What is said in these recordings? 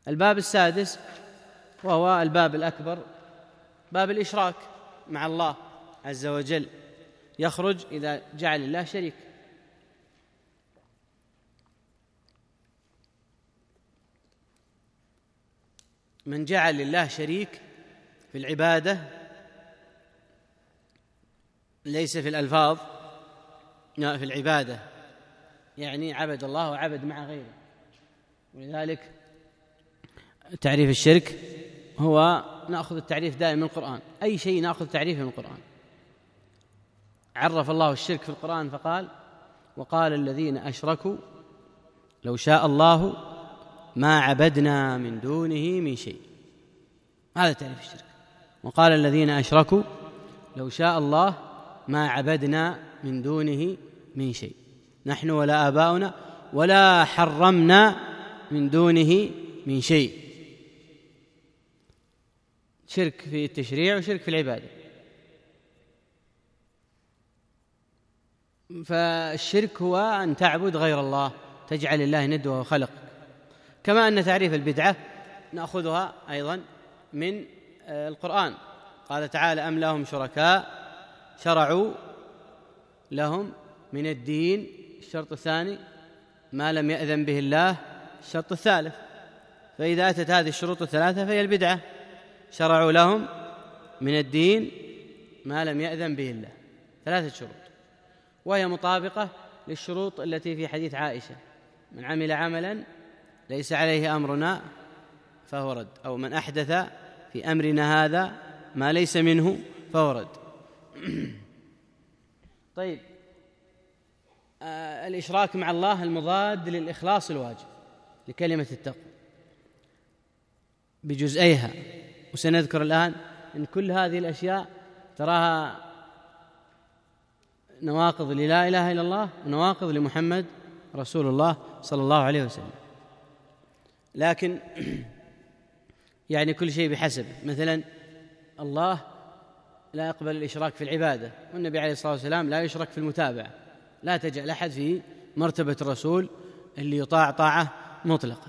الباب السادس وهو الباب الأكبر، باب الإشراك مع الله عز وجل، يخرج إذا جعل الله شريك. من جعل الله شريك في العبادة ليس في الألفاظ، لا، في العبادة، يعني عبد الله وعبد مع غيره. ولذلك تعريف الشرك هو نأخذ التعريف دائما من القرآن، أي شيء نأخذ تعريفه من القرآن. عرف الله الشرك في القرآن فقال: وقال الذين أشركوا لو شاء الله ما عبدنا من دونه من شيء. هذا تعريف الشرك. وقال الذين أشركوا لو شاء الله ما عبدنا من دونه من شيء، نحن ولا آباؤنا ولا حرمنا من دونه من شيء. شرك في التشريع وشرك في العبادة. فالشرك هو أن تعبد غير الله، تجعل الله ند وهو خلق. كما أن تعريف البدعة نأخذها أيضا من القرآن. قال تعالى: أم لهم شركاء شرعوا لهم من الدين، الشرط الثاني ما لم يأذن به الله، الشرط الثالث. فإذا أتت هذه الشروط الثلاثة فهي البدعة. شرعوا لهم من الدين ما لم يأذن به الله، ثلاثة شروط، وهي مطابقة للشروط التي في حديث عائشة: من عمل عملا ليس عليه أمرنا فهو رد، أو من أحدث في أمرنا هذا ما ليس منه فهو رد. طيب، الإشراك مع الله المضاد للإخلاص الواجب لكلمة التقوى بجزئيها، وسنذكر الآن أن كل هذه الأشياء تراها نواقض للا إله إلا الله ونواقض لمحمد رسول الله صلى الله عليه وسلم. لكن يعني كل شيء بحسب. مثلا الله لا يقبل الإشراك في العبادة، والنبي عليه الصلاة والسلام لا يشرك في المتابعة. لا تجعل أحد في مرتبة الرسول اللي يطاع طاعة مطلقة.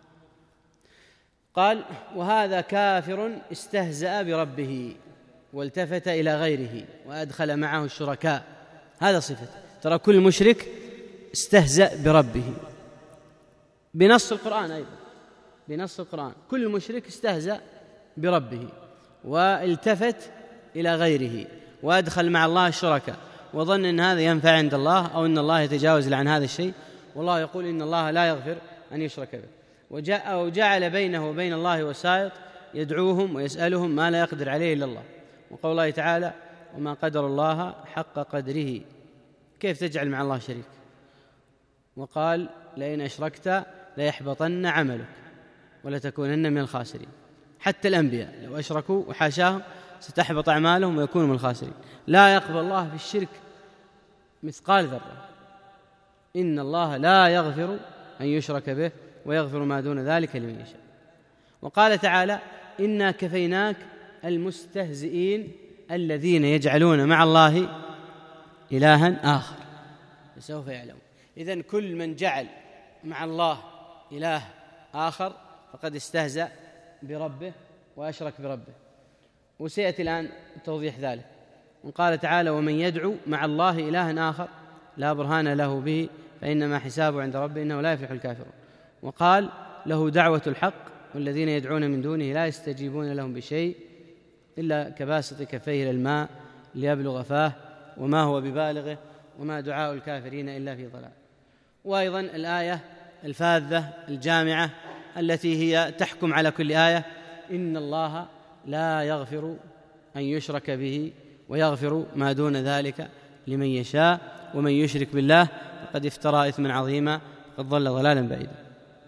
قال: وهذا كافر استهزأ بربه والتفت إلى غيره وأدخل معه الشركاء. هذا صفة. ترى كل مشرك استهزأ بربه بنص القرآن، أيضا بنص القرآن كل مشرك استهزأ بربه والتفت إلى غيره وأدخل مع الله الشركاء، وظن أن هذا ينفع عند الله أو أن الله يتجاوز عن هذا الشيء، والله يقول إن الله لا يغفر أن يشرك به. وجعل بينه وبين الله وسائط يدعوهم ويسألهم ما لا يقدر عليه إلا الله. وقول الله تعالى: وما قدر الله حق قدره. كيف تجعل مع الله شريك؟ وقال: لئن أشركت ليحبطن عملك ولتكونن من الخاسرين. حتى الأنبياء لو أشركوا وحاشاهم ستحبط أعمالهم ويكونوا من الخاسرين. لا يقبل الله في الشرك مثقال ذرة. إن الله لا يغفر أن يشرك به ويغفر ما دون ذلك لمن يشاء. وقال تعالى: إنا كفيناك المستهزئين الذين يجعلون مع الله إلها آخر فسوف يعلمون. إذن كل من جعل مع الله إله آخر فقد استهزأ بربه وأشرك بربه. وسيأتي الآن توضيح ذلك. وقال تعالى: ومن يدعو مع الله إلها آخر لا برهان له به فإنما حسابه عند ربه إنه لا يفلح الكافرون. وقال: له دعوة الحق والذين يدعون من دونه لا يستجيبون لهم بشيء إلا كباسط كفيه إلى الماء ليبلغ فاه وما هو ببالغه وما دعاء الكافرين إلا في ضلال. وأيضا الآية الفاذة الجامعة التي هي تحكم على كل آية: إن الله لا يغفر أن يشرك به ويغفر ما دون ذلك لمن يشاء ومن يشرك بالله فقد افترى إثما عظيما قد ضل ضلالا بعيدا.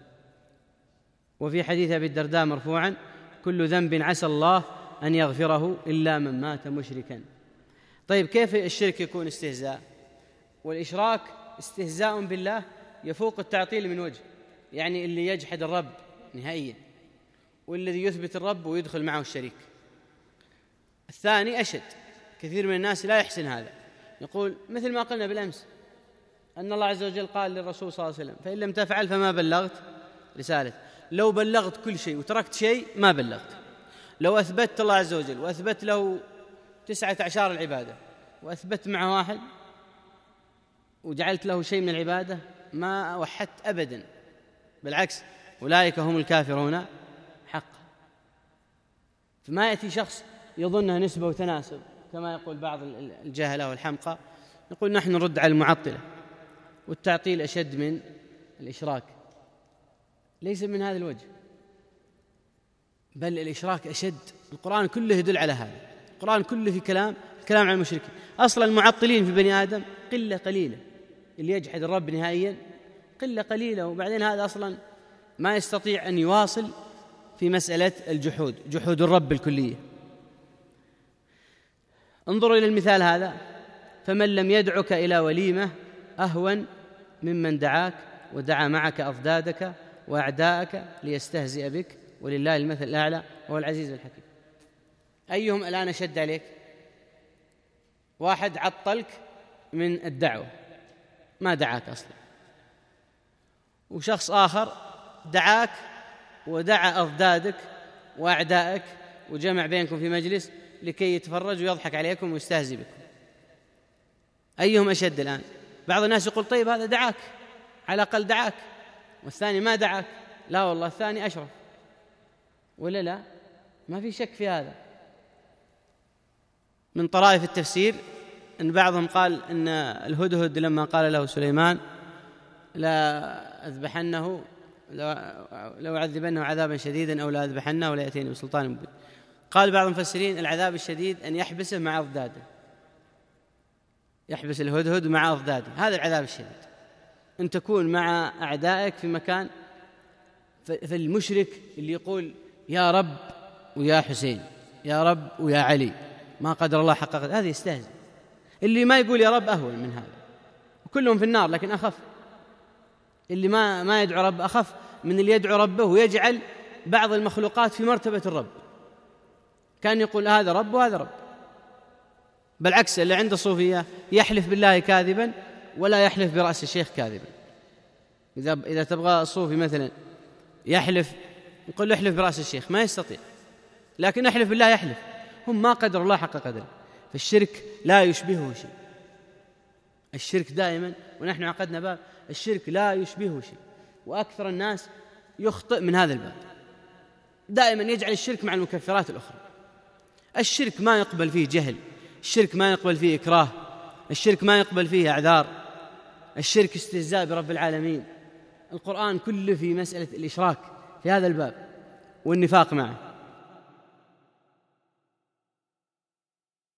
وفي حديث أبي الدرداء مرفوعا: كل ذنب عسى الله أن يغفره إلا من مات مشركا. طيب، كيف الشرك يكون استهزاء؟ والإشراك استهزاء بالله يفوق التعطيل من وجه، يعني اللي يجحد الرب نهائيا، والذي يثبت الرب ويدخل معه الشريك. الثاني أشد. كثير من الناس لا يحسن هذا، يقول مثل ما قلنا بالأمس أن الله عز وجل قال للرسول صلى الله عليه وسلم: فإن لم تفعل فما بلغت رسالته. لو بلغت كل شيء وتركت شيء ما بلغت. لو أثبتت الله عز وجل وأثبت له 19 العبادة وأثبت معه واحد وجعلت له شيء من العبادة ما وحدت أبدا، بالعكس أولئك هم الكافرون حقا. فما يأتي شخص يظنها نسبة وتناسب كما يقول بعض الجهلة والحمقى، يقول نحن نرد على المعطلة والتعطيل أشد من الإشراك. ليس من هذا الوجه، بل الإشراك أشد. القرآن كله يدل على هذا، القرآن كله في كلام على المشركين. أصلا المعطلين في بني آدم قلة قليلة، اللي يجحد الرب نهائيا قلة قليلة، وبعدين هذا أصلا ما يستطيع أن يواصل في مسألة الجحود، جحود الرب الكلية. انظروا إلى المثال هذا: فمن لم يدعك إلى وليمة أهون ممن دعاك ودعا معك أضدادك وأعداءك ليستهزئ بك ولله المثل الأعلى وهو العزيز الحكيم. أيهم الآن أشد عليك؟ واحد عطلك من الدعوة ما دعاك أصلا، وشخص آخر دعاك ودعا أضدادك وأعدائك وجمع بينكم في مجلس لكي يتفرج ويضحك عليكم ويستهزئ بكم. أيهم أشد الآن؟ بعض الناس يقول طيب هذا دعاك، على الأقل دعاك، والثاني ما دعاك. لا والله الثاني أشرف، ولا لا؟ ما في شك في هذا. من طرائف التفسير أن بعضهم قال أن الهدهد لما قال له سليمان لا أذبحنه لو أعذبنه عذابا شديدا أو لا أذبحنه ولا يأتيني بسلطان مبين، قال بعض المفسرين العذاب الشديد أن يحبسه مع أضداده، يحبس الهدهد مع أضداده، هذا العذاب الشديد، أن تكون مع أعدائك في مكان. فالمشرك اللي يقول يا رب ويا حسين، يا رب ويا علي، ما قدر الله حق قدر، هذا يستهزئ. اللي ما يقول يا رب أهون من هذا، وكلهم في النار لكن أخف. اللي ما يدعو رب أخف من اللي يدعو ربه ويجعل بعض المخلوقات في مرتبة الرب، كان يقول هذا رب وهذا رب. بالعكس اللي عنده صوفية يحلف بالله كاذبا ولا يحلف برأس الشيخ كاذبا. إذا تبغى الصوفي مثلا يحلف، يقول له احلف برأس الشيخ، ما يستطيع، لكن احلف بالله يحلف. هم ما قدر الله حق قدره. فالشرك لا يشبهه شيء، الشرك دائما، ونحن عقدنا باب الشرك لا يشبهه شيء، وأكثر الناس يخطئ من هذا الباب، دائما يجعل الشرك مع المكفرات الأخرى. الشرك ما يقبل فيه جهل، الشرك ما يقبل فيه إكراه، الشرك ما يقبل فيه أعذار، الشرك استهزاء برب العالمين. القرآن كله في مسألة الإشراك في هذا الباب والنفاق معه.